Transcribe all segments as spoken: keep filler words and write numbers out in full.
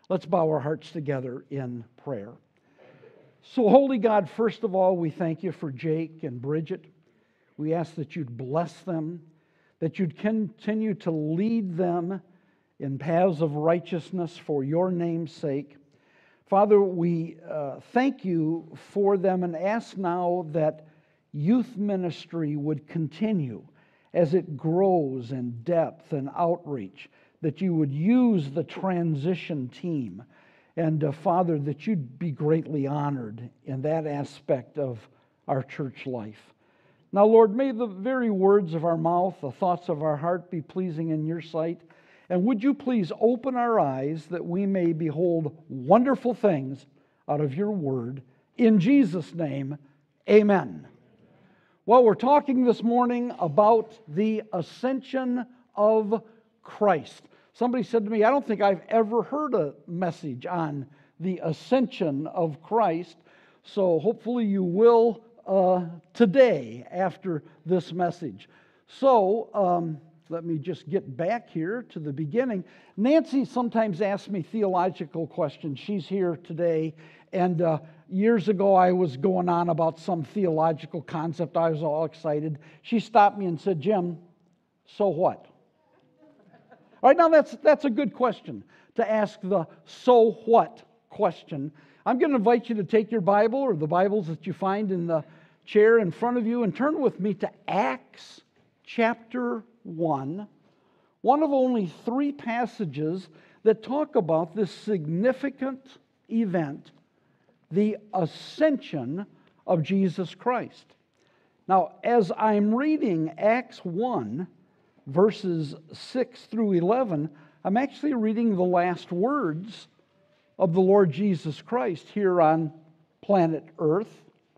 Let's bow our hearts together in prayer. So, Holy God, first of all, we thank you for Jake and Bridget. We ask that you'd bless them, that you'd continue to lead them in paths of righteousness for your name's sake. Father, we uh, thank you for them and ask now that youth ministry would continue as it grows in depth and outreach, that you would use the transition team. And uh, Father, that you'd be greatly honored in that aspect of our church life. Now, Lord, may the very words of our mouth, the thoughts of our heart be pleasing in your sight. And would you please open our eyes that we may behold wonderful things out of your word. In Jesus' name, amen. Well, we're talking this morning about the ascension of Christ. Somebody said to me, I don't think I've ever heard a message on the ascension of Christ. So hopefully you will uh, today after this message. So um, let me just get back here to the beginning. Nancy sometimes asks me theological questions. She's here today. And uh, years ago I was going on about some theological concept. I was all excited. She stopped me and said, Jim, so what? All right, now that's that's a good question, to ask the so what question. I'm going to invite you to take your Bible or the Bibles that you find in the chair in front of you and turn with me to Acts chapter one, one of only three passages that talk about this significant event, the ascension of Jesus Christ. Now, as I'm reading Acts one, verses six through eleven, I'm actually reading the last words of the Lord Jesus Christ here on planet Earth.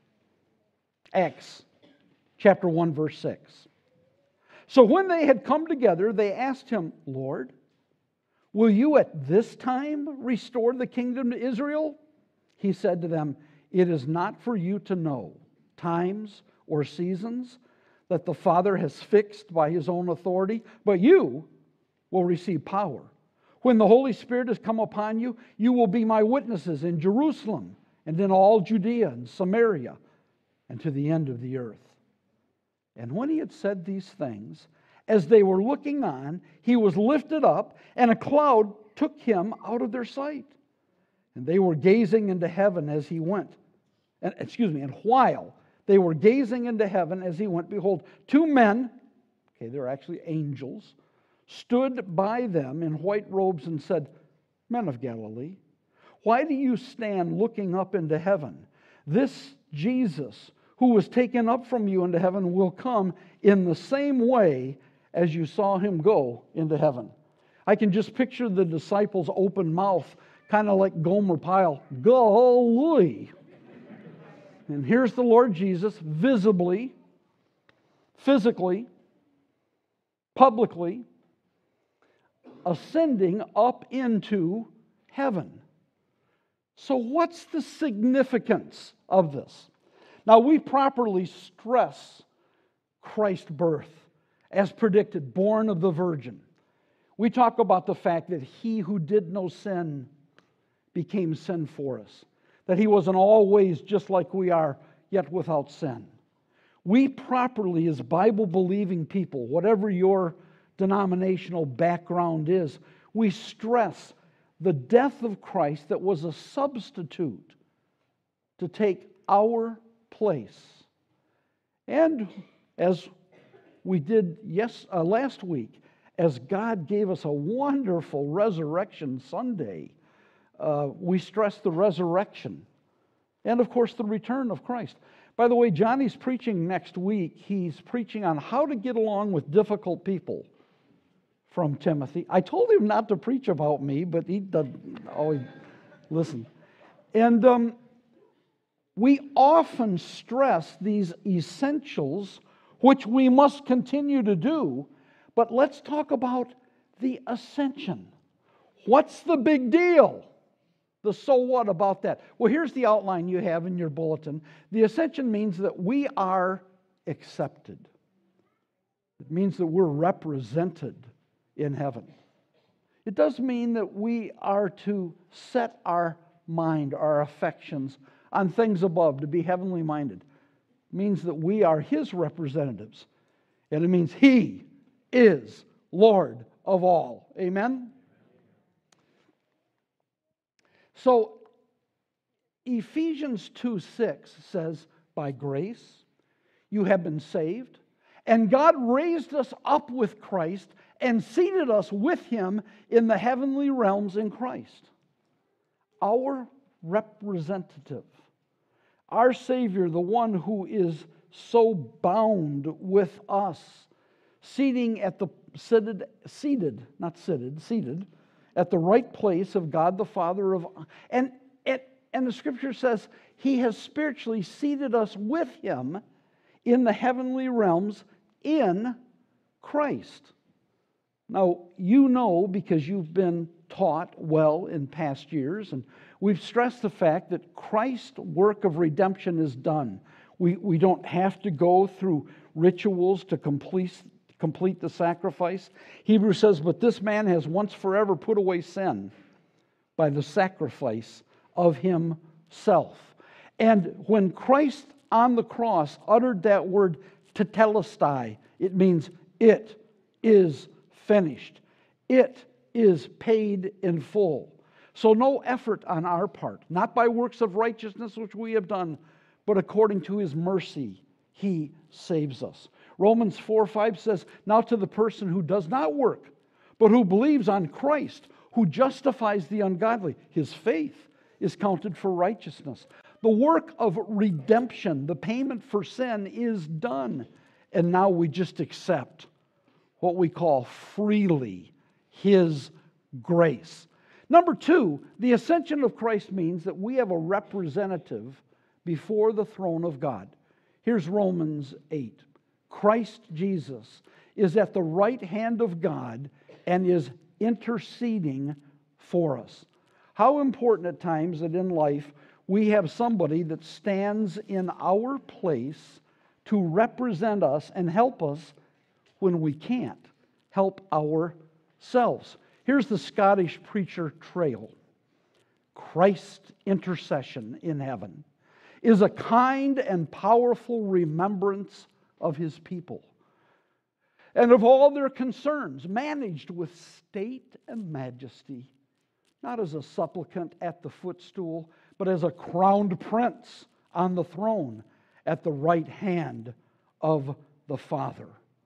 Acts chapter one, verse six. So when they had come together, they asked him, Lord, will you at this time restore the kingdom to Israel? He said to them, it is not for you to know times or seasons that the Father has fixed by his own authority, but you will receive power. When the Holy Spirit has come upon you, you will be my witnesses in Jerusalem and in all Judea and Samaria and to the end of the earth. And when he had said these things, as they were looking on, he was lifted up, and a cloud took him out of their sight. And they were gazing into heaven as he went. And, excuse me, and while they were gazing into heaven as he went, behold, two men, okay, they're actually angels, stood by them in white robes and said, Men of Galilee, why do you stand looking up into heaven? This Jesus, who was taken up from you into heaven, will come in the same way as you saw him go into heaven. I can just picture the disciples' open mouth, kind of like Gomer Pyle, Golly. And here's the Lord Jesus visibly, physically, publicly ascending up into heaven. So what's the significance of this? Now, we properly stress Christ's birth as predicted, born of the Virgin. We talk about the fact that he who did no sin became sin for us. That he was in all ways just like we are, yet without sin. We properly, as Bible-believing people, whatever your denominational background is, we stress the death of Christ that was a substitute to take our place. And as we did yes uh, last week, as God gave us a wonderful Resurrection Sunday, Uh, we stress the resurrection and, of course, the return of Christ. By the way, Johnny's preaching next week. He's preaching on how to get along with difficult people from Timothy. I told him not to preach about me, but he doesn't always listen. And um, we often stress these essentials, which we must continue to do, but let's talk about the ascension. What's the big deal? The so what about that? Well, here's the outline you have in your bulletin. The ascension means that we are accepted. It means that we're represented in heaven. It does mean that we are to set our mind, our affections, on things above, to be heavenly minded. It means that we are His representatives. And it means He is Lord of all. Amen? So, Ephesians two six says, by grace you have been saved, and God raised us up with Christ and seated us with Him in the heavenly realms in Christ. Our representative, our Savior, the one who is so bound with us, seating at the seated, seated, not seated, seated at the right place of God the Father of, and it, and the Scripture says He has spiritually seated us with Him in the heavenly realms in Christ. Now, you know, because you've been taught well in past years, and we've stressed the fact that Christ's work of redemption is done. We, we don't have to go through rituals to complete, complete the sacrifice. Hebrews says, but this man has once forever put away sin by the sacrifice of Himself. And when Christ on the cross uttered that word tetelestai, it means it is finished. It is paid in full. So no effort on our part, not by works of righteousness which we have done, but according to His mercy, He saves us. Romans four five says, now to the person who does not work, but who believes on Christ, who justifies the ungodly, his faith is counted for righteousness. The work of redemption, the payment for sin, is done. And now we just accept what we call freely His grace. Number two, the ascension of Christ means that we have a representative before the throne of God. Here's Romans eight. Christ Jesus is at the right hand of God and is interceding for us. How important at times that in life we have somebody that stands in our place to represent us and help us when we can't help ourselves. Here's the Scottish preacher Trail. Christ's intercession in heaven is a kind and powerful remembrance of His people and of all their concerns, managed with state and majesty, not as a supplicant at the footstool, but as a crowned prince on the throne at the right hand of the Father.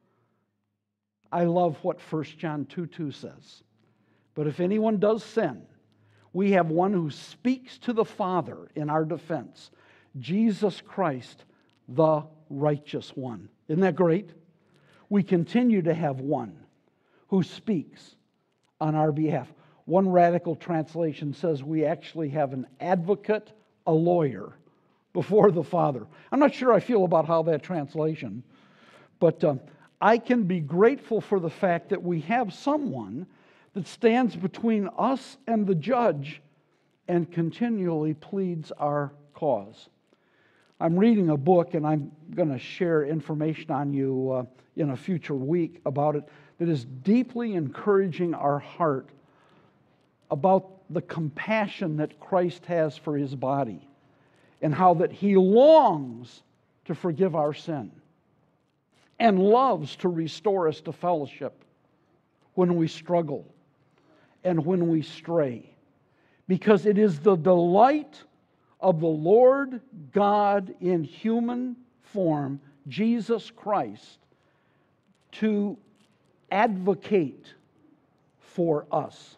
I love what First John two two says. But if anyone does sin, we have one who speaks to the Father in our defense, Jesus Christ, the righteous one. Isn't that great? We continue to have one who speaks on our behalf. One radical translation says we actually have an advocate, a lawyer, before the Father. I'm not sure I feel about how that translation, but um, I can be grateful for the fact that we have someone that stands between us and the judge and continually pleads our cause. I'm reading a book, and I'm going to share information on you uh, in a future week about it, that is deeply encouraging our heart about the compassion that Christ has for His body and how that He longs to forgive our sin and loves to restore us to fellowship when we struggle and when we stray. Because it is the delight of the Lord God in human form, Jesus Christ, to advocate for us.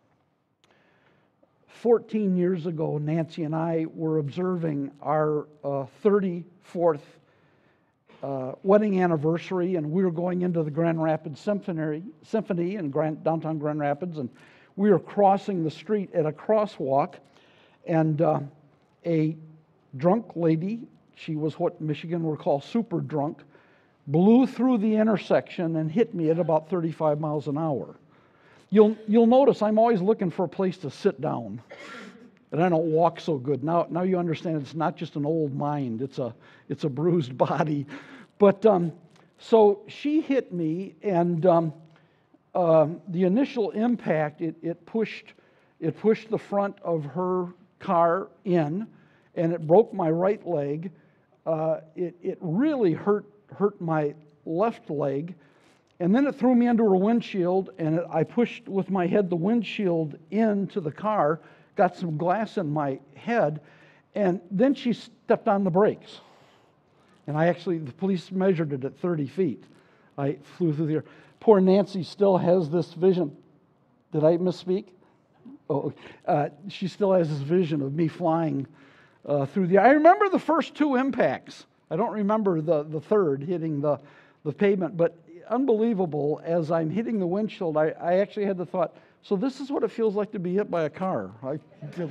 Fourteen years ago, Nancy and I were observing our uh, thirty-fourth uh, wedding anniversary, and we were going into the Grand Rapids Symphony, Symphony in Grand, downtown Grand Rapids, and we were crossing the street at a crosswalk, and uh, a drunk lady, she was what Michigan would call super drunk, blew through the intersection and hit me at about thirty-five miles an hour. You'll, you'll notice I'm always looking for a place to sit down, and I don't walk so good. Now, now you understand it's not just an old mind, it's a, it's a bruised body. But um, so she hit me, and um, um, the initial impact, it, it pushed it pushed the front of her car in, and it broke my right leg. Uh, it, it really hurt hurt my left leg, and then it threw me into her windshield, and it, I pushed with my head the windshield into the car, got some glass in my head, and then she stepped on the brakes. And I actually, the police measured it at thirty feet. I flew through the air. Poor Nancy still has this vision. Did I misspeak? Oh, uh, she still has this vision of me flying uh, through the air. I remember the first two impacts. I don't remember the, the third hitting the, the pavement, but unbelievable, as I'm hitting the windshield, I, I actually had the thought, so this is what it feels like to be hit by a car. I, you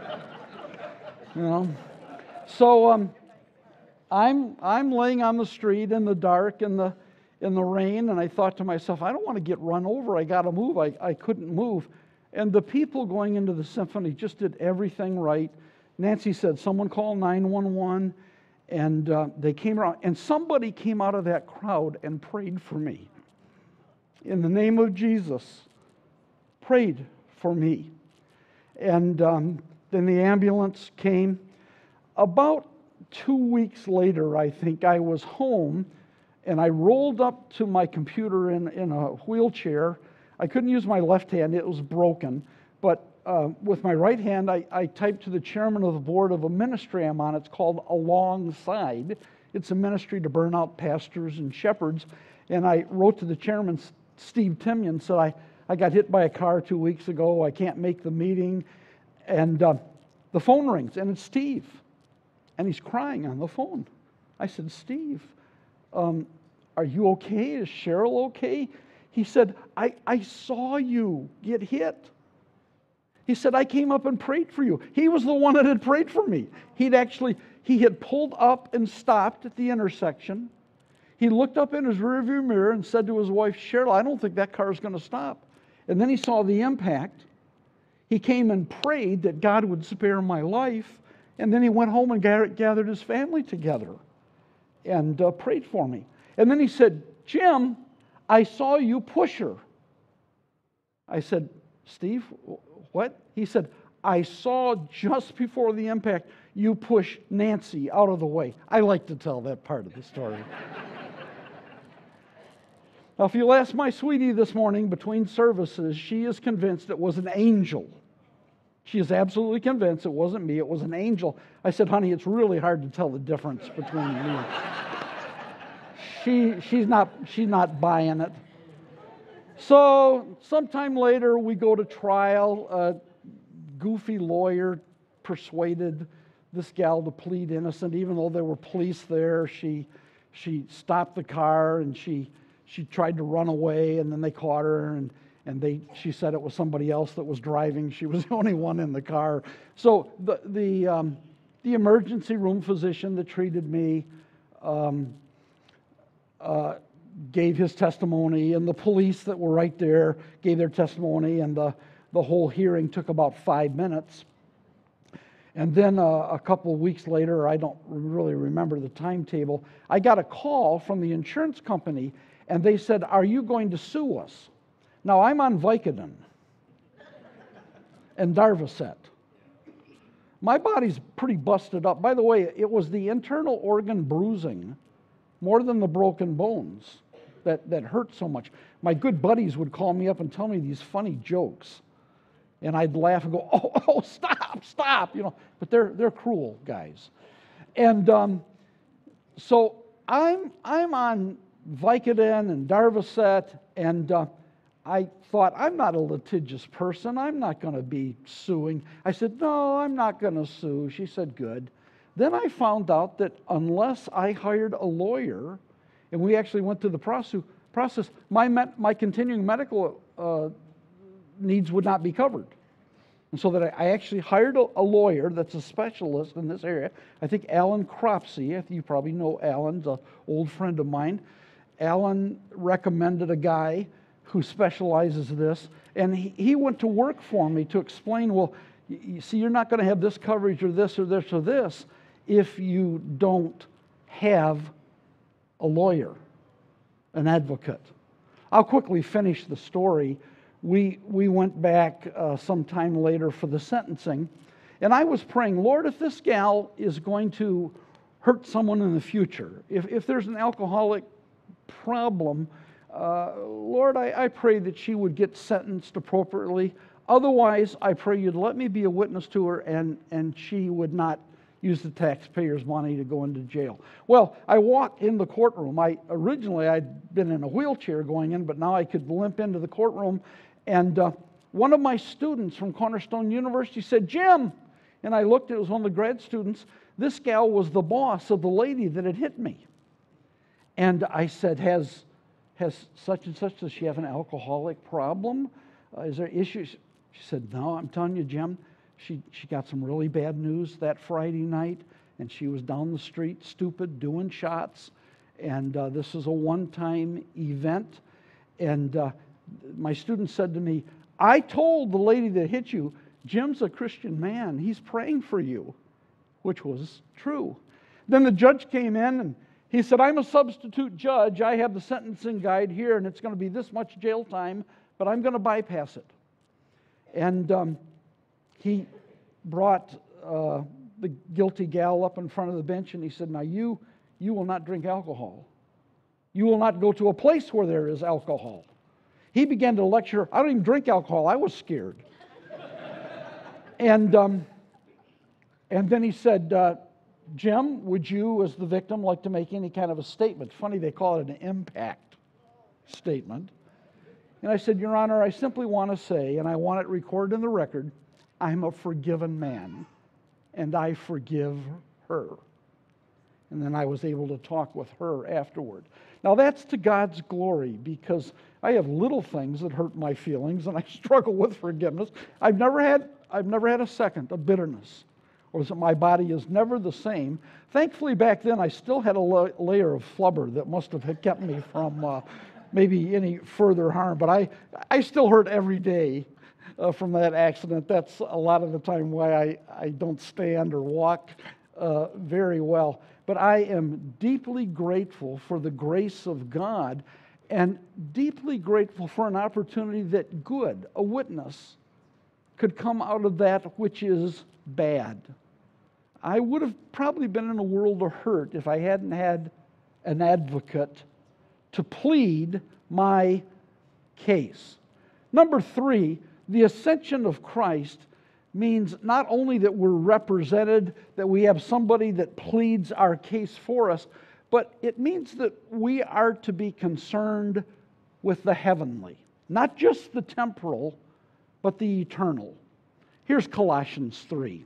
know. So um, I'm I'm laying on the street in the dark, in the in the rain, and I thought to myself, I don't want to get run over. I got to move. I, I couldn't move. And the people going into the symphony just did everything right. Nancy said, someone call nine one one, and uh, they came around, and somebody came out of that crowd and prayed for me. In the name of Jesus, prayed for me. And um, then the ambulance came. About two weeks later, I think, I was home, and I rolled up to my computer in, in a wheelchair. I couldn't use my left hand, it was broken. But uh, with my right hand, I, I typed to the chairman of the board of a ministry I'm on. It's called Alongside. It's a ministry to burnout pastors and shepherds. And I wrote to the chairman, Steve Timian, said, I, I got hit by a car two weeks ago. I can't make the meeting. And uh, the phone rings, and it's Steve. And he's crying on the phone. I said, Steve, um, are you okay? Is Cheryl okay? He said, I, I saw you get hit. He said, I came up and prayed for you. He was the one that had prayed for me. He'd actually, he had pulled up and stopped at the intersection. He looked up in his rearview mirror and said to his wife, Cheryl, I don't think that car is going to stop. And then he saw the impact. He came and prayed that God would spare my life. And then he went home and gathered his family together and uh, prayed for me. And then he said, Jim, I saw you push her. I said, Steve, what? He said, I saw just before the impact you push Nancy out of the way. I like to tell that part of the story. Now, if you'll ask my sweetie this morning between services, she is convinced it was an angel. She is absolutely convinced it wasn't me, it was an angel. I said, honey, it's really hard to tell the difference between me. She, she's not, she's not buying it. So sometime later, we go to trial. A goofy lawyer persuaded this gal to plead innocent, even though there were police there. She, she stopped the car and she, she tried to run away, and then they caught her, and And they, she said it was somebody else that was driving. She was the only one in the car. So the the, um, the emergency room physician that treated me um, uh, gave his testimony, and the police that were right there gave their testimony, and the, the whole hearing took about five minutes. And then uh, a couple of weeks later, I don't really remember the timetable, I got a call from the insurance company, and they said, are you going to sue us? Now, I'm on Vicodin and Darvocet. My body's pretty busted up. By the way, it was the internal organ bruising more than the broken bones that, that hurt so much. My good buddies would call me up and tell me these funny jokes. And I'd laugh and go, oh, oh, stop, stop, you know. But they're they're cruel guys. And um, so I'm I'm on Vicodin and Darvocet, and uh, I thought, I'm not a litigious person. I'm not going to be suing. I said, no, I'm not going to sue. She said, good. Then I found out that unless I hired a lawyer, and we actually went through the process, my, met, my continuing medical uh, needs would not be covered. And so that I, I actually hired a, a lawyer that's a specialist in this area. I think Alan Cropsey, I think you probably know Alan's an old friend of mine. Alan recommended a guy who specializes in this, and he, he went to work for me to explain, well, you, you see, you're not going to have this coverage or this or this or this if you don't have a lawyer, an advocate. I'll quickly finish the story. We, we went back uh, some time later for the sentencing, and I was praying, Lord, if this gal is going to hurt someone in the future, if, if there's an alcoholic problem, uh, Lord, I, I pray that she would get sentenced appropriately. Otherwise, I pray you'd let me be a witness to her, and, and she would not use the taxpayers' money to go into jail. Well, I walked in the courtroom. I originally I'd been in a wheelchair going in, but now I could limp into the courtroom. And uh, one of my students from Cornerstone University said, Jim, and I looked, it was one of the grad students, this gal was the boss of the lady that had hit me. And I said, has, has such and such, does she have an alcoholic problem? Uh, is there issues? She said, no, I'm telling you, Jim, She she got some really bad news that Friday night, and she was down the street, stupid, doing shots, and uh, this is a one-time event. And uh, my student said to me, I told the lady that hit you, Jim's a Christian man. He's praying for you, which was true. Then the judge came in, and he said, I'm a substitute judge. I have the sentencing guide here, and it's going to be this much jail time, but I'm going to bypass it. And um, he brought uh, the guilty gal up in front of the bench, and he said, now you, you will not drink alcohol. You will not go to a place where there is alcohol. He began to lecture. I don't even drink alcohol. I was scared. and, um, and then he said, uh, Jim, would you, as the victim, like to make any kind of a statement? Funny, they call it an impact statement. And I said, Your Honor, I simply want to say, and I want it recorded in the record, I'm a forgiven man, and I forgive her. And then I was able to talk with her afterward. Now that's to God's glory, because I have little things that hurt my feelings, and I struggle with forgiveness. I've never had, I've never had a second of bitterness, or that my body is never the same. Thankfully, back then I still had a la- layer of flubber that must have kept me from uh, maybe any further harm. But I, I still hurt every day uh, from that accident. That's a lot of the time why I, I don't stand or walk uh, very well. But I am deeply grateful for the grace of God, and deeply grateful for an opportunity that good, a witness, could come out of that which is bad. I would have probably been in a world of hurt if I hadn't had an advocate to plead my case. Number three, the ascension of Christ means not only that we're represented, that we have somebody that pleads our case for us, but it means that we are to be concerned with the heavenly, not just the temporal, but the eternal. Here's Colossians three.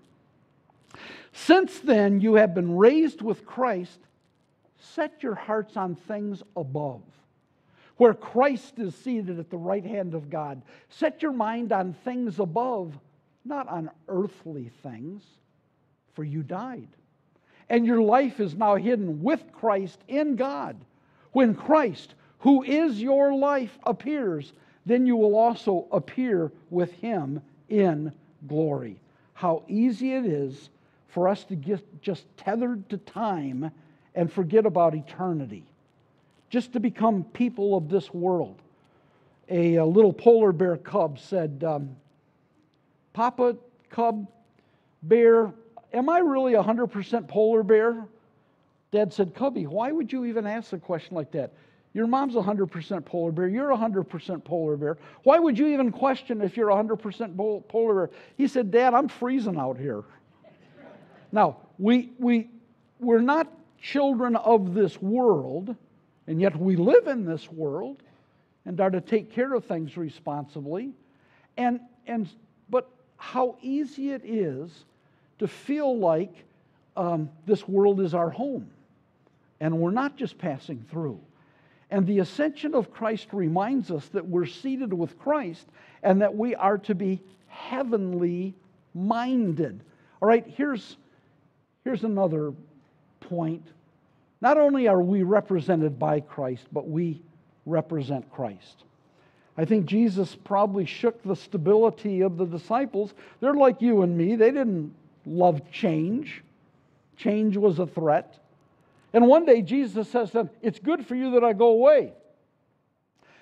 Since then you have been raised with Christ, set your hearts on things above, where Christ is seated at the right hand of God. Set your mind on things above, not on earthly things, for you died. And your life is now hidden with Christ in God. When Christ, who is your life, appears, then you will also appear with Him in glory. How easy it is for us to get just tethered to time and forget about eternity. Just to become people of this world. A, a little polar bear cub said, um, Papa, cub, bear, am I really one hundred percent polar bear? Dad said, Cubby, why would you even ask a question like that? Your mom's one hundred percent polar bear. You're one hundred percent polar bear. Why would you even question if you're one hundred percent polar bear? He said, Dad, I'm freezing out here. Now, we, we, we're not children of this world, and yet we live in this world and are to take care of things responsibly. And, and, but how easy it is to feel like um, this world is our home, and we're not just passing through. And the ascension of Christ reminds us that we're seated with Christ and that we are to be heavenly minded. All right, here's, here's another point. Not only are we represented by Christ, but we represent Christ. I think Jesus probably shook the stability of the disciples. They're like you and me. They didn't love change. Change was a threat. And one day Jesus says to them, it's good for you that I go away.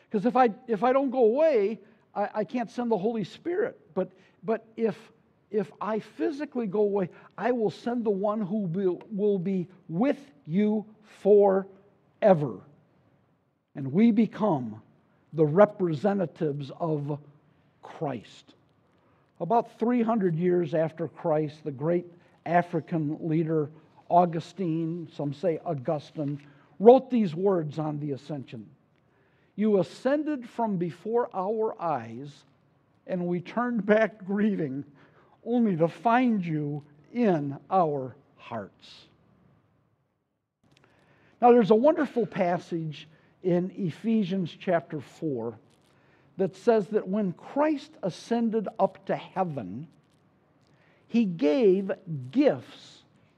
Because if I if I don't go away, I, I can't send the Holy Spirit. But but if if I physically go away, I will send the one who will, will be with you forever. And we become the representatives of Christ. About three hundred years after Christ, the great African leader Augustine, some say Augustine, wrote these words on the ascension. You ascended from before our eyes, and we turned back grieving, only to find you in our hearts. Now, there's a wonderful passage in Ephesians chapter four that says that when Christ ascended up to heaven, he gave gifts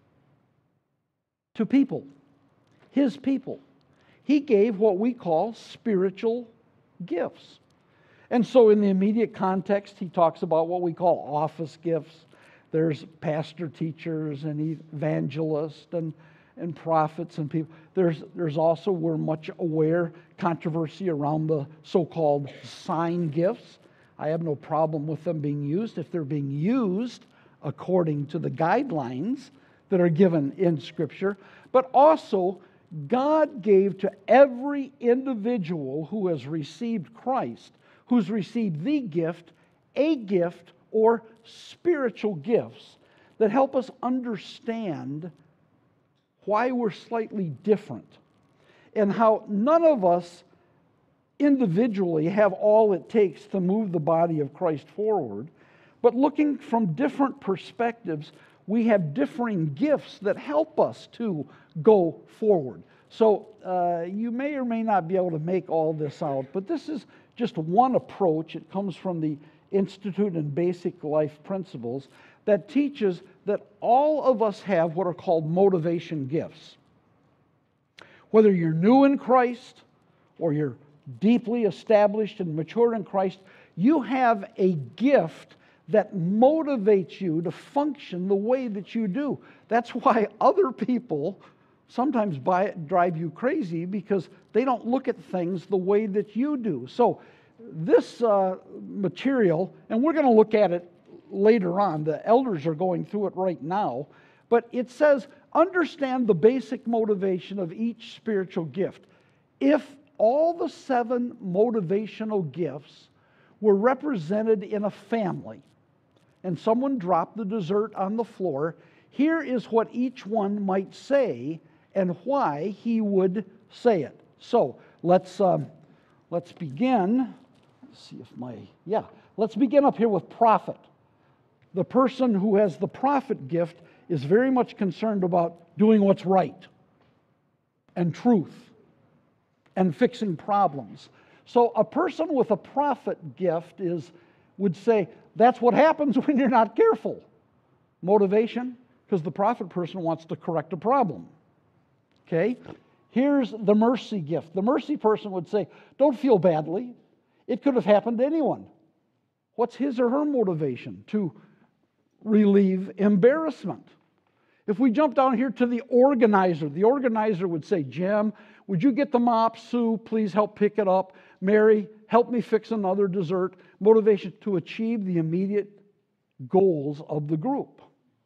to people, his people. He gave what we call spiritual gifts. And so in the immediate context, he talks about what we call office gifts. There's pastor, teachers, and evangelists, and, and prophets, and people. There's, there's also, we're much aware, controversy around the so-called sign gifts. I have no problem with them being used if they're being used according to the guidelines that are given in Scripture. But also, God gave to every individual who has received Christ, who's received the gift, a gift or spiritual gifts that help us understand why we're slightly different and how none of us individually have all it takes to move the body of Christ forward, but looking from different perspectives, we have differing gifts that help us to go forward. So uh, you may or may not be able to make all this out, but this is just one approach. It comes from the Institute in Basic Life Principles that teaches that all of us have what are called motivation gifts. Whether you're new in Christ or you're deeply established and mature in Christ, you have a gift that motivates you to function the way that you do. That's why other people sometimes buy it, drive you crazy, because they don't look at things the way that you do. So this uh, material, and we're going to look at it later on, the elders are going through it right now, but it says, understand the basic motivation of each spiritual gift. If all the seven motivational gifts were represented in a family, and someone dropped the dessert on the floor, here is what each one might say and why he would say it. So let's um, let's begin. Let's see if my yeah. Let's begin up here with prophet. The person who has the prophet gift is very much concerned about doing what's right and truth and fixing problems. So a person with a prophet gift is would say, that's what happens when you're not careful. Motivation, because the prophet person wants to correct a problem. Okay? Here's the mercy gift. The mercy person would say, don't feel badly. It could have happened to anyone. What's his or her motivation? To relieve embarrassment. If we jump down here to the organizer, the organizer would say, Jim, would you get the mop? Sue, please help pick it up. Mary, help me fix another dessert. Motivation to achieve the immediate goals of the group.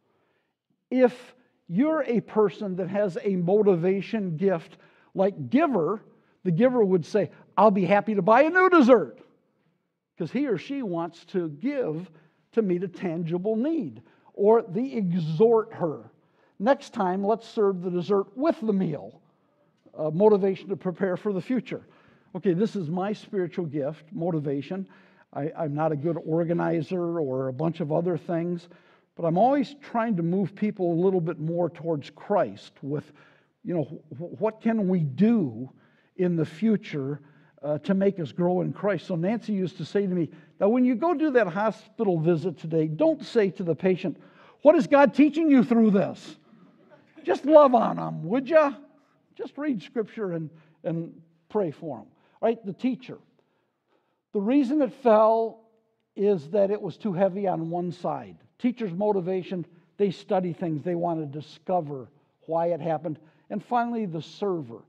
If you're a person that has a motivation gift like giver, the giver would say, I'll be happy to buy a new dessert, because he or she wants to give to meet a tangible need. Or the exhorter. Next time, let's serve the dessert with the meal. Uh, motivation to prepare for the future. Okay, this is my spiritual gift, motivation. I, I'm not a good organizer or a bunch of other things, but I'm always trying to move people a little bit more towards Christ with, you know, what can we do in the future uh, to make us grow in Christ? So Nancy used to say to me, now when you go do that hospital visit today, don't say to the patient, what is God teaching you through this? Just love on them, would you? Just read Scripture and, and pray for them. All right, the teacher. The reason it fell is that it was too heavy on one side. Teacher's motivation, they study things, they want to discover why it happened. And finally, the server.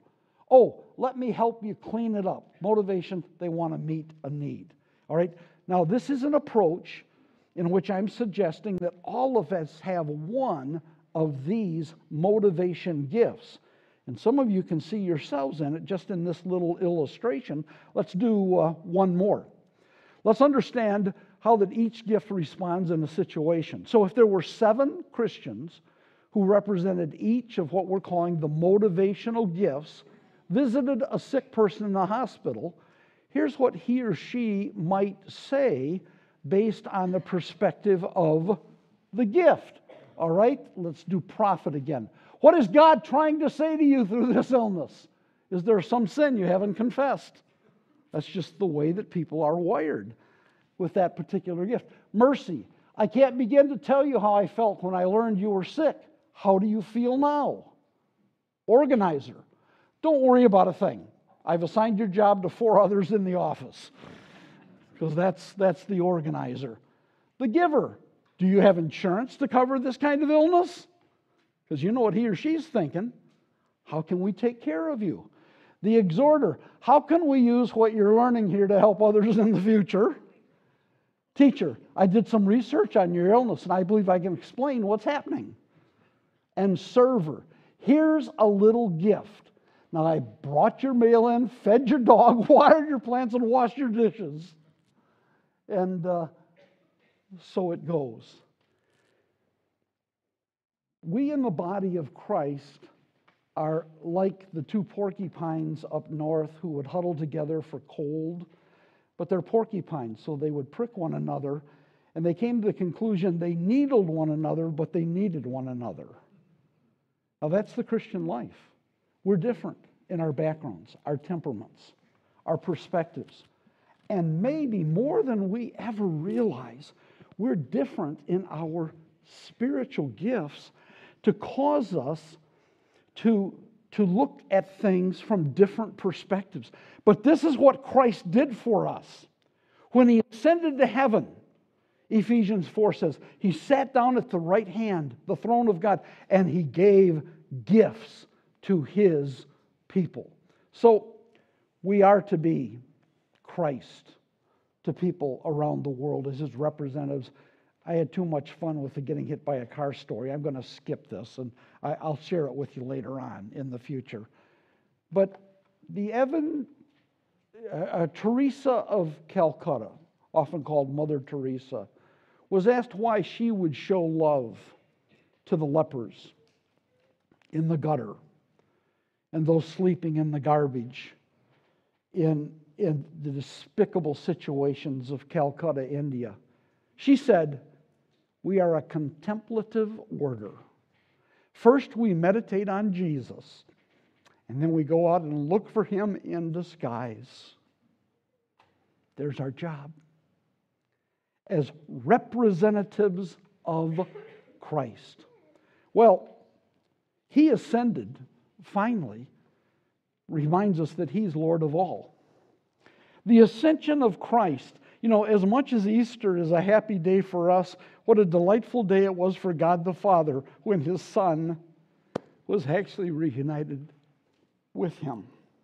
Oh, let me help you clean it up. Motivation, they want to meet a need. All right? Now, this is an approach in which I'm suggesting that all of us have one of these motivation gifts. And some of you can see yourselves in it just in this little illustration. Let's do uh, one more. Let's understand how that each gift responds in a situation. So if there were seven Christians who represented each of what we're calling the motivational gifts, visited a sick person in the hospital, here's what he or she might say based on the perspective of the gift. All right, let's do prophet again. What is God trying to say to you through this illness? Is there some sin you haven't confessed? That's just the way that people are wired with that particular gift. Mercy. I can't begin to tell you how I felt when I learned you were sick. How do you feel now? Organizer. Don't worry about a thing. I've assigned your job to four others in the office, because that's, that's the organizer. The giver. Do you have insurance to cover this kind of illness? Because you know what he or she's thinking. How can we take care of you? The exhorter. How can we use what you're learning here to help others in the future? Teacher. I did some research on your illness, and I believe I can explain what's happening. And server. Here's a little gift. Now, I brought your mail in, fed your dog, watered your plants, and washed your dishes. And uh, so it goes. We in the body of Christ are like the two porcupines up north who would huddle together for cold, but they're porcupines, so they would prick one another, and they came to the conclusion they needled one another, but they needed one another. Now, that's the Christian life. We're different in our backgrounds, our temperaments, our perspectives. And maybe more than we ever realize, we're different in our spiritual gifts to cause us to, to look at things from different perspectives. But this is what Christ did for us. When he ascended to heaven, Ephesians four says, he sat down at the right hand, the throne of God, and he gave gifts to his people. So we are to be Christ to people around the world as his representatives. I had too much fun with the getting hit by a car story. I'm going to skip this, and I, I'll share it with you later on in the future. But the Evan, uh, uh, Teresa of Calcutta, often called Mother Teresa, was asked why she would show love to the lepers in the gutter and those sleeping in the garbage in, in the despicable situations of Calcutta, India. She said, we are a contemplative order. First, we meditate on Jesus, and then we go out and look for him in disguise. There's our job as representatives of Christ. Well, he ascended, finally, reminds us that he's Lord of all. The ascension of Christ, you know, as much as Easter is a happy day for us, what a delightful day it was for God the Father when his Son was actually reunited with him.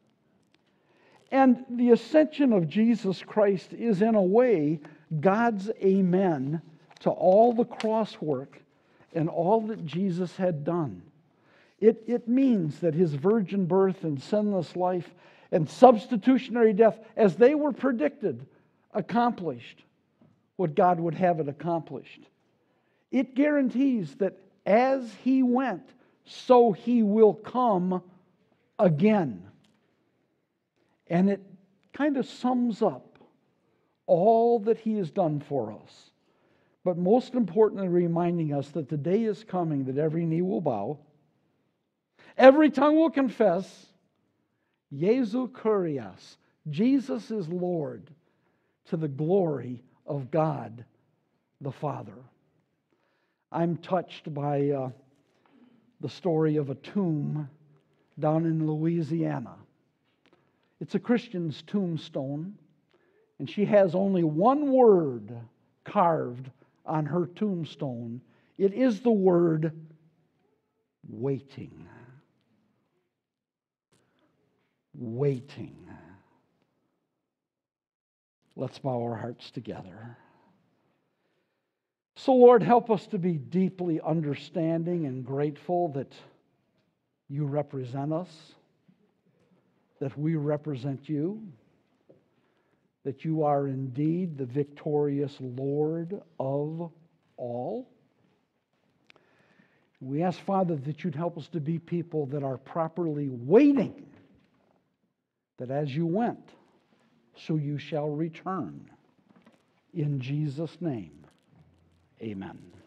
And the ascension of Jesus Christ is, in a way, God's amen to all the cross work and all that Jesus had done. It, it means that his virgin birth and sinless life and substitutionary death, as they were predicted, accomplished what God would have it accomplished. It guarantees that as he went, so he will come again. And it kind of sums up all that he has done for us. But most importantly, reminding us that the day is coming that every knee will bow, every tongue will confess, Jesu Kurios, Jesus is Lord, to the glory of God the Father. I'm touched by uh, the story of a tomb down in Louisiana. It's a Christian's tombstone, and she has only one word carved on her tombstone. It is the word waiting. waiting. Let's bow our hearts together. So, Lord, help us to be deeply understanding and grateful that you represent us, that we represent you, that you are indeed the victorious Lord of all. We ask, Father, that you'd help us to be people that are properly waiting, that as you went, so you shall return. In Jesus' name, amen.